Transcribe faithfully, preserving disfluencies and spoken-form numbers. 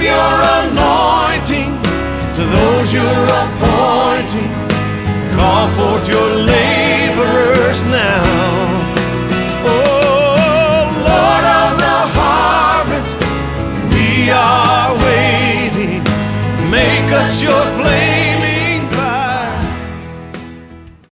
your anointing to those you're appointing. Call forth your laborers now. Oh, Lord of the harvest, we are waiting. Make us your